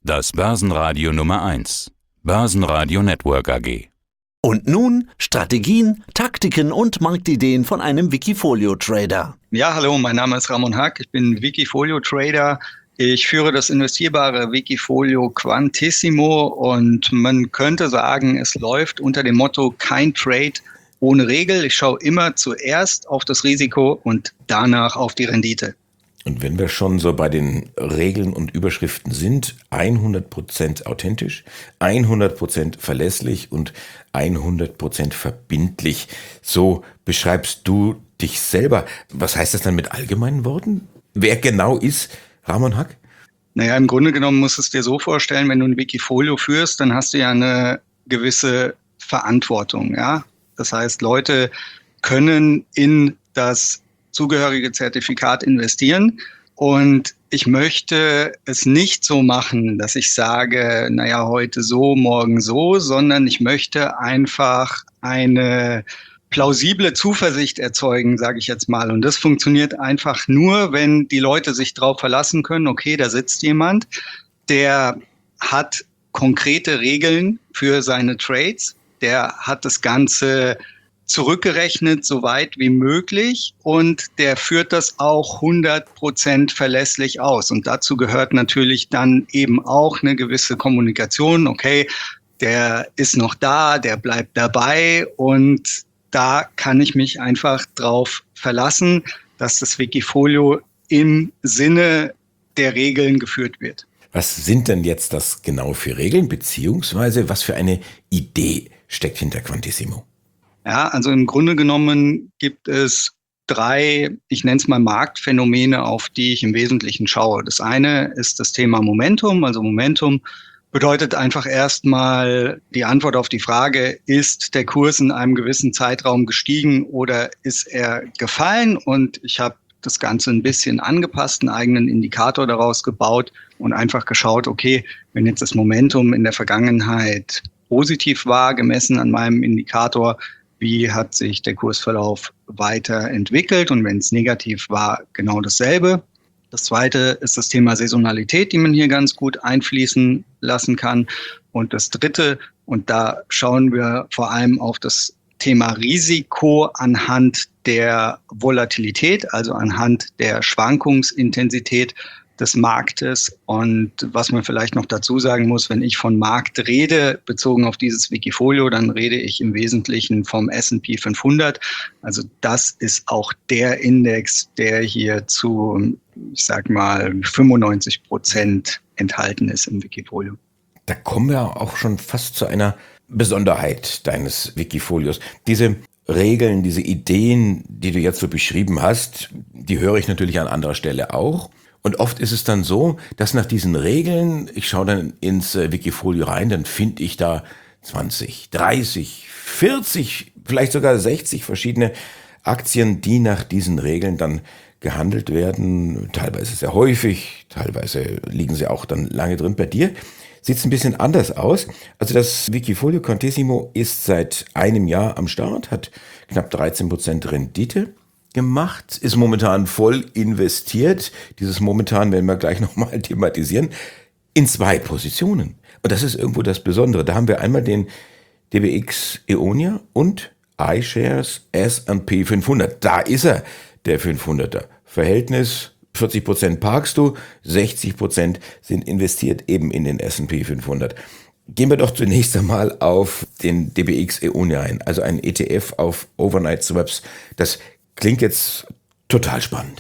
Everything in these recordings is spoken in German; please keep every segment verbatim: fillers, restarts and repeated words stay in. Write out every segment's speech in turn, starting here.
Das Börsenradio Nummer eins. Börsenradio Network A G. Und nun Strategien, Taktiken und Marktideen von einem Wikifolio-Trader. Ja, hallo, mein Name ist Ramon Hack, ich bin Wikifolio-Trader. Ich führe das investierbare Wikifolio Quantissimo und man könnte sagen, es läuft unter dem Motto kein Trade ohne Regel. Ich schaue immer zuerst auf das Risiko und danach auf die Rendite. Und wenn wir schon so bei den Regeln und Überschriften sind, hundert Prozent authentisch, hundert Prozent verlässlich und hundert Prozent verbindlich, so beschreibst du dich selber. Was heißt das dann mit allgemeinen Worten? Wer genau ist Ramon Hack? Naja, im Grunde genommen musst du es dir so vorstellen, wenn du ein Wikifolio führst, dann hast du ja eine gewisse Verantwortung. Ja? Das heißt, Leute können in das zugehörige Zertifikat investieren. Und ich möchte es nicht so machen, dass ich sage, naja, heute so, morgen so, sondern ich möchte einfach eine plausible Zuversicht erzeugen, sage ich jetzt mal. Und das funktioniert einfach nur, wenn die Leute sich darauf verlassen können, okay, da sitzt jemand, der hat konkrete Regeln für seine Trades, der hat das Ganze zurückgerechnet, so weit wie möglich, und der führt das auch hundert Prozent verlässlich aus. Und dazu gehört natürlich dann eben auch eine gewisse Kommunikation. Okay, der ist noch da, der bleibt dabei, und da kann ich mich einfach drauf verlassen, dass das Wikifolio im Sinne der Regeln geführt wird. Was sind denn jetzt das genau für Regeln, beziehungsweise was für eine Idee steckt hinter Quantissimo? Ja, also im Grunde genommen gibt es drei, ich nenne es mal Marktphänomene, auf die ich im Wesentlichen schaue. Das eine ist das Thema Momentum. Also Momentum bedeutet einfach erstmal die Antwort auf die Frage, ist der Kurs in einem gewissen Zeitraum gestiegen oder ist er gefallen? Und ich habe das Ganze ein bisschen angepasst, einen eigenen Indikator daraus gebaut und einfach geschaut, okay, wenn jetzt das Momentum in der Vergangenheit positiv war, gemessen an meinem Indikator, wie hat sich der Kursverlauf weiterentwickelt, und wenn es negativ war, genau dasselbe. Das zweite ist das Thema Saisonalität, die man hier ganz gut einfließen lassen kann. Und das dritte, und da schauen wir vor allem auf das Thema Risiko anhand der Volatilität, also anhand der Schwankungsintensität des Marktes. Und was man vielleicht noch dazu sagen muss, wenn ich von Markt rede, bezogen auf dieses Wikifolio, dann rede ich im Wesentlichen vom S und P fünfhundert. Also das ist auch der Index, der hier zu, ich sag mal, fünfundneunzig Prozent enthalten ist im Wikifolio. Da kommen wir auch schon fast zu einer Besonderheit deines Wikifolios. Diese Regeln, diese Ideen, die du jetzt so beschrieben hast, die höre ich natürlich an anderer Stelle auch. Und oft ist es dann so, dass nach diesen Regeln, ich schaue dann ins Wikifolio rein, dann finde ich da zwanzig, dreißig, vierzig, vielleicht sogar sechzig verschiedene Aktien, die nach diesen Regeln dann gehandelt werden. Teilweise sehr häufig, teilweise liegen sie auch dann lange drin. Bei dir sieht es ein bisschen anders aus. Also das Wikifolio Quantissimo ist seit einem Jahr am Start, hat knapp dreizehn Prozent Rendite gemacht, ist momentan voll investiert. Dieses momentan werden wir gleich nochmal thematisieren, in zwei Positionen. Und das ist irgendwo das Besondere. Da haben wir einmal den D B X Eonia und iShares S und P fünfhundert. Da ist er, der fünfhunderter. Verhältnis vierzig Prozent parkst du, sechzig Prozent sind investiert eben in den S und P fünfhundert. Gehen wir doch zunächst einmal auf den D B X Eonia ein, also ein E T F auf Overnight Swaps. Das klingt jetzt total spannend.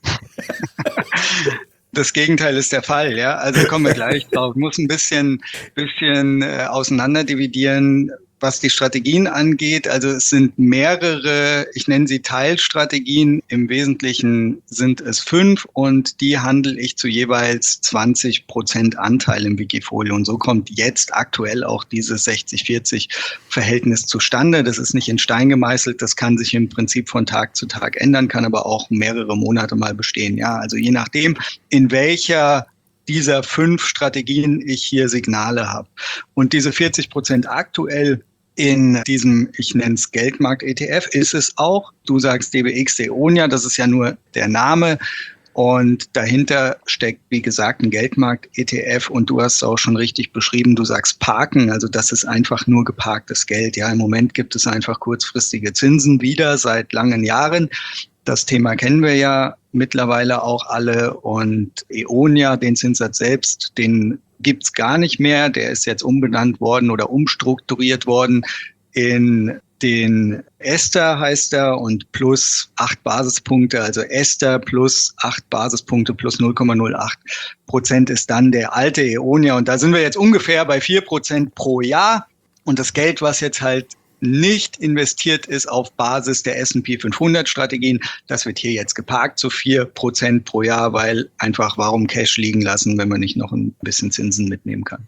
Das Gegenteil ist der Fall, ja. Also kommen wir gleich drauf. Ich muss ein bisschen, bisschen äh, auseinander dividieren, was die Strategien angeht. Also es sind mehrere, ich nenne sie Teilstrategien. Im Wesentlichen sind es fünf, und die handle ich zu jeweils zwanzig Prozent Anteil im Wikifolio. Und so kommt jetzt aktuell auch dieses sechzig vierzig Verhältnis zustande. Das ist nicht in Stein gemeißelt. Das kann sich im Prinzip von Tag zu Tag ändern, kann aber auch mehrere Monate mal bestehen. Ja, also je nachdem, in welcher dieser fünf Strategien ich hier Signale habe. Und diese vierzig Prozent aktuell in diesem, ich nenne es Geldmarkt-E T F, ist es auch, du sagst D B X Eonia, das ist ja nur der Name. Und dahinter steckt, wie gesagt, ein Geldmarkt-E T F und du hast es auch schon richtig beschrieben, du sagst parken, also das ist einfach nur geparktes Geld. Ja, im Moment gibt es einfach kurzfristige Zinsen wieder seit langen Jahren. Das Thema kennen wir ja mittlerweile auch alle und Eonia, den Zinssatz selbst, den gibt's gar nicht mehr. Der ist jetzt umbenannt worden oder umstrukturiert worden in den Ester heißt er und plus acht Basispunkte, also Ester plus acht Basispunkte plus null Komma null acht Prozent ist dann der alte Eonia. Und da sind wir jetzt ungefähr bei vier Prozent pro Jahr. Und das Geld, was jetzt halt nicht investiert ist auf Basis der S und P fünfhundert Strategien, das wird hier jetzt geparkt zu vier Prozent pro Jahr, weil einfach warum Cash liegen lassen, wenn man nicht noch ein bisschen Zinsen mitnehmen kann.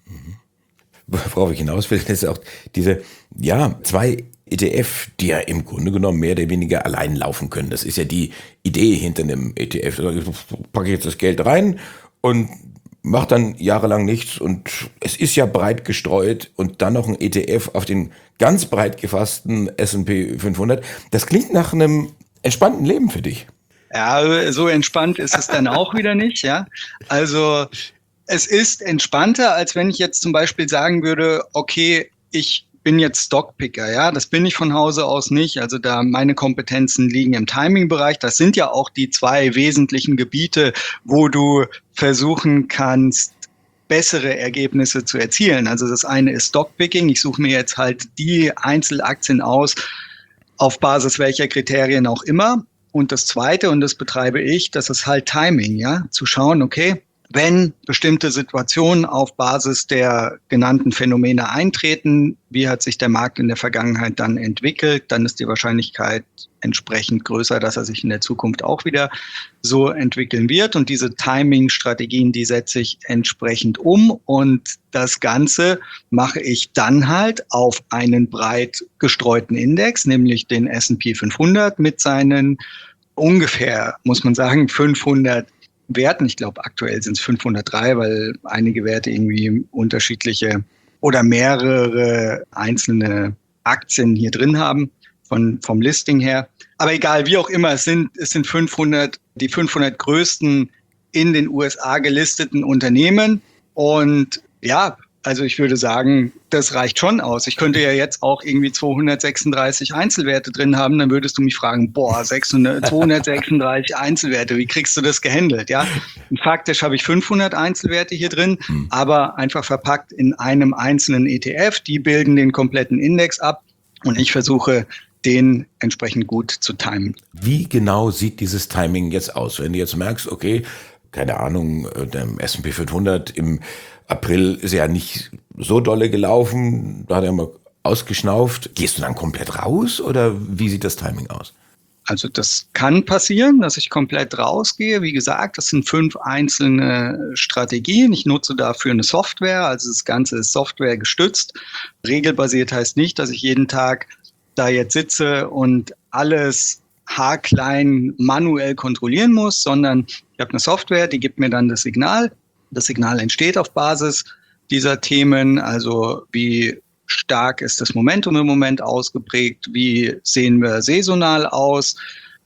Worauf ich hinaus will, ist auch diese, ja, zwei E T F, die ja im Grunde genommen mehr oder weniger allein laufen können. Das ist ja die Idee hinter einem E T F. Da packe ich jetzt das Geld rein und mache dann jahrelang nichts. Und es ist ja breit gestreut und dann noch ein E T F auf den ganz breit gefassten S und P fünfhundert. Das klingt nach einem entspannten Leben für dich. Ja, so entspannt ist es dann auch wieder nicht, ja. Also es ist entspannter, als wenn ich jetzt zum Beispiel sagen würde, okay, ich bin jetzt Stockpicker, ja, das bin ich von Hause aus nicht, also da meine Kompetenzen liegen im Timing-Bereich, das sind ja auch die zwei wesentlichen Gebiete, wo du versuchen kannst, bessere Ergebnisse zu erzielen. Also das eine ist Stockpicking, ich suche mir jetzt halt die Einzelaktien aus, auf Basis welcher Kriterien auch immer. Und das zweite, und das betreibe ich, das ist halt Timing, ja, zu schauen, okay, wenn bestimmte Situationen auf Basis der genannten Phänomene eintreten, wie hat sich der Markt in der Vergangenheit dann entwickelt, dann ist die Wahrscheinlichkeit entsprechend größer, dass er sich in der Zukunft auch wieder so entwickeln wird. Und diese Timing-Strategien, die setze ich entsprechend um. Und das Ganze mache ich dann halt auf einen breit gestreuten Index, nämlich den S und P fünfhundert mit seinen ungefähr, muss man sagen, fünfhundert Werten. Ich glaube, aktuell sind es fünfhundertdrei, weil einige Werte irgendwie unterschiedliche oder mehrere einzelne Aktien hier drin haben von, vom Listing her. Aber egal, wie auch immer, es sind, es sind fünfhundert, die fünfhundert größten in den U S A gelisteten Unternehmen. Und ja, also ich würde sagen, das reicht schon aus. Ich könnte ja jetzt auch irgendwie zweihundertsechsunddreißig Einzelwerte drin haben, dann würdest du mich fragen, boah, sechshundert, zweihundertsechsunddreißig Einzelwerte, wie kriegst du das gehandelt? Ja, und faktisch habe ich fünfhundert Einzelwerte hier drin, hm. aber einfach verpackt in einem einzelnen E T F. Die bilden den kompletten Index ab und ich versuche, den entsprechend gut zu timen. Wie genau sieht dieses Timing jetzt aus? Wenn du jetzt merkst, okay, keine Ahnung, der S und P fünfhundert im April ist ja nicht so dolle gelaufen, da hat er mal ausgeschnauft. Gehst du dann komplett raus oder wie sieht das Timing aus? Also das kann passieren, dass ich komplett rausgehe. Wie gesagt, das sind fünf einzelne Strategien. Ich nutze dafür eine Software, also das Ganze ist Software gestützt. Regelbasiert heißt nicht, dass ich jeden Tag da jetzt sitze und alles haarklein manuell kontrollieren muss, sondern ich habe eine Software, die gibt mir dann das Signal. Das Signal entsteht auf Basis dieser Themen, also wie stark ist das Momentum im Moment ausgeprägt, wie sehen wir saisonal aus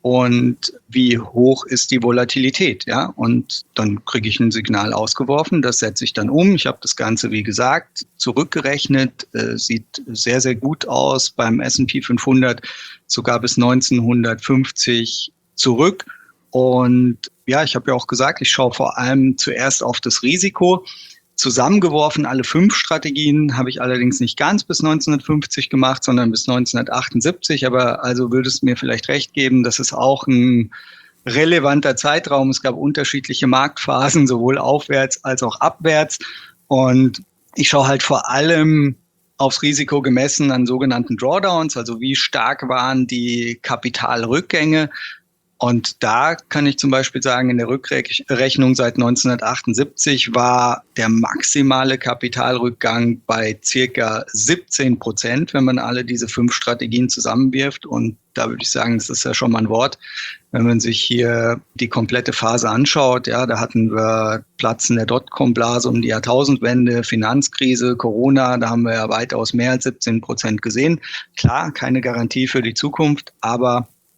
und wie hoch ist die Volatilität, ja? Und dann kriege ich ein Signal ausgeworfen, das setze ich dann um. Ich habe das Ganze, wie gesagt, zurückgerechnet, äh, sieht sehr, sehr gut aus beim S und P fünfhundert, sogar bis neunzehnhundertfünfzig zurück. Und ja, ich habe ja auch gesagt, ich schaue vor allem zuerst auf das Risiko. Zusammengeworfen, alle fünf Strategien habe ich allerdings nicht ganz bis neunzehnhundertfünfzig gemacht, sondern bis neunzehnhundertachtundsiebzig. Aber also würdest du mir vielleicht recht geben, das ist auch ein relevanter Zeitraum. Es gab unterschiedliche Marktphasen, sowohl aufwärts als auch abwärts. Und ich schaue halt vor allem aufs Risiko gemessen an sogenannten Drawdowns, also wie stark waren die Kapitalrückgänge. Und da kann ich zum Beispiel sagen, in der Rückrechnung seit neunzehnhundertachtundsiebzig war der maximale Kapitalrückgang bei circa siebzehn Prozent, wenn man alle diese fünf Strategien zusammenwirft. Und da würde ich sagen, das ist ja schon mal ein Wort. Wenn man sich hier die komplette Phase anschaut, ja, da hatten wir Platzen der Dotcom-Blase um die Jahrtausendwende, Finanzkrise, Corona, da haben wir ja weitaus mehr als siebzehn Prozent gesehen. Klar, keine Garantie für die Zukunft, aber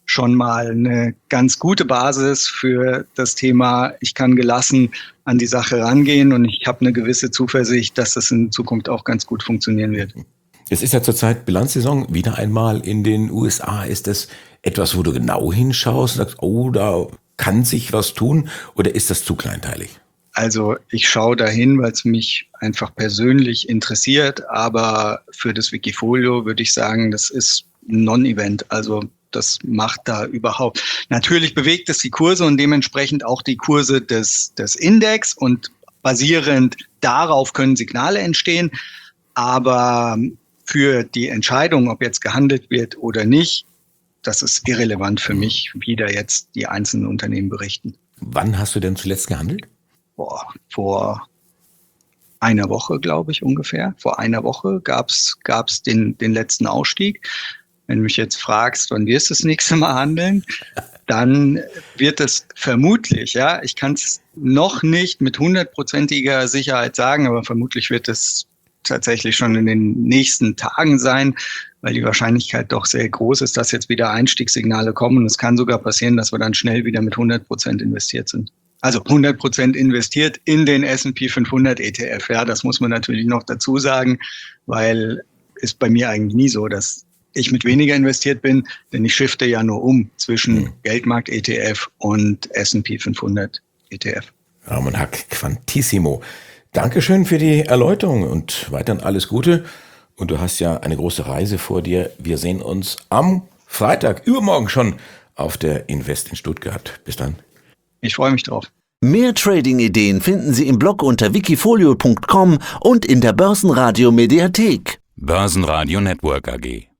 schon mal eine ganz gute Basis für das Thema, ich kann gelassen an die Sache rangehen und ich habe eine gewisse Zuversicht, dass das in Zukunft auch ganz gut funktionieren wird. Es ist ja zurzeit Bilanzsaison, wieder einmal in den U S A. Ist das etwas, wo du genau hinschaust und sagst, oh, da kann sich was tun, oder ist das zu kleinteilig? Also ich schaue dahin, weil es mich einfach persönlich interessiert, aber für das Wikifolio würde ich sagen, das ist ein Non-Event. Also das macht da überhaupt. Natürlich bewegt es die Kurse und dementsprechend auch die Kurse des, des Index und basierend darauf können Signale entstehen. Aber für die Entscheidung, ob jetzt gehandelt wird oder nicht, das ist irrelevant für mich, wie da jetzt die einzelnen Unternehmen berichten. Wann hast du denn zuletzt gehandelt? Boah, vor einer Woche, glaube ich, ungefähr. Vor einer Woche gab's gab's den, den letzten Ausstieg. Wenn du mich jetzt fragst, wann wirst du das nächste Mal handeln, dann wird es vermutlich, ja, ich kann es noch nicht mit hundertprozentiger Sicherheit sagen, aber vermutlich wird es tatsächlich schon in den nächsten Tagen sein, weil die Wahrscheinlichkeit doch sehr groß ist, dass jetzt wieder Einstiegssignale kommen. Und es kann sogar passieren, dass wir dann schnell wieder mit hundert Prozent investiert sind. Also hundert Prozent investiert in den S und P fünfhundert E T F. Ja, das muss man natürlich noch dazu sagen, weil ist bei mir eigentlich nie so, dass ich mit weniger investiert bin, denn ich shifte ja nur um zwischen mhm. Geldmarkt-E T F und S und P fünfhundert E T F. Ramon Hack, Quantissimo. Dankeschön für die Erläuterung und weiterhin alles Gute. Und du hast ja eine große Reise vor dir. Wir sehen uns am Freitag, übermorgen schon, auf der Invest in Stuttgart. Bis dann. Ich freue mich drauf. Mehr Trading-Ideen finden Sie im Blog unter wikifolio punkt com und in der Börsenradio Mediathek. Börsenradio Network A G.